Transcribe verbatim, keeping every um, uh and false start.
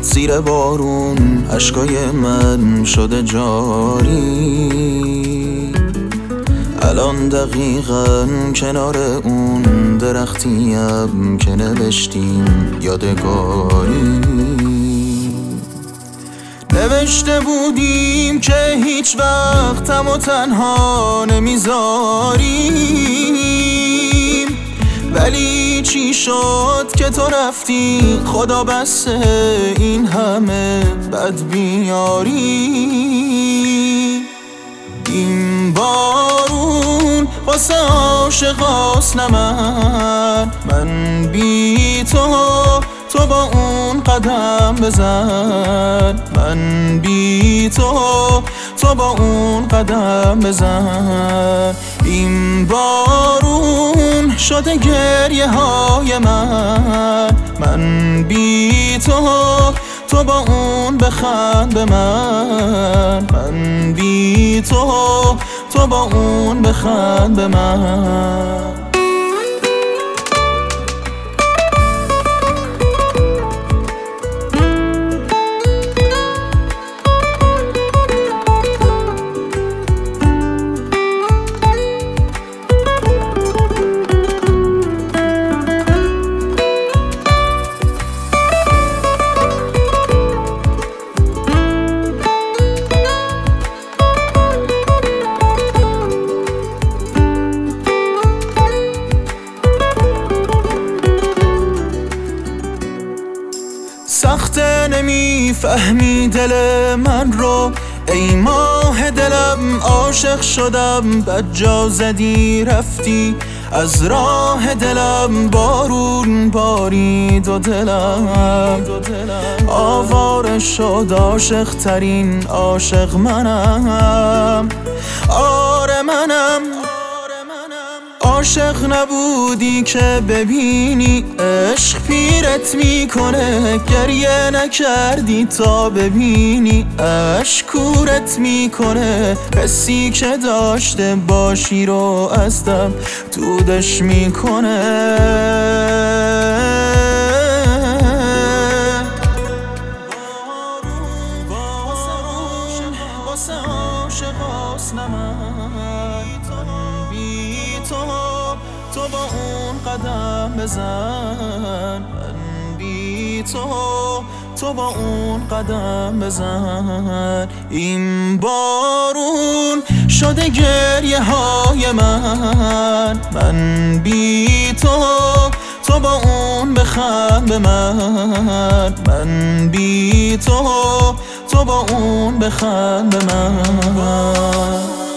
زیر بارون اشکای من شده جاری. الان دقیقاً کنار اون درختیم که نوشتیم یادگاری. نوشته بودیم که هیچ وقتم و تنها نمیذاریم، ولی چی شد که تو رفتی؟ خدا بسه این همه بد بیاری. این بارون واسه عاشقاست نه من، من بی تو تو با اون قدم بزن، من بی تو تو با اون قدم بزن. این بارون شده گریه های من، من بی تو تو با اون بخند به من، من بی تو تو با اون بخند به من. سخته نمیفهمی دل من رو، ای ماه دلم عاشق شدم، بد جا زدی رفتی از راه دلم، بارون بارید و دلم آواره شد. عاشق ترین عاشق منم، آره منم. عاشق نبودی که ببینی عشق پیرت میکنه، گریه نکردی تا ببینی عشق کورت میکنه. حسی که داشته باشی رو از دم دودش میکنه. واسه عاشقاست نه من، بی تو تو با اون قدم بزن، من بی تو تو با اون قدم بزن. این بارون شده گریه های من، من بی تو تو با اون بخند به من، من بی تو تو با اون بخند به من.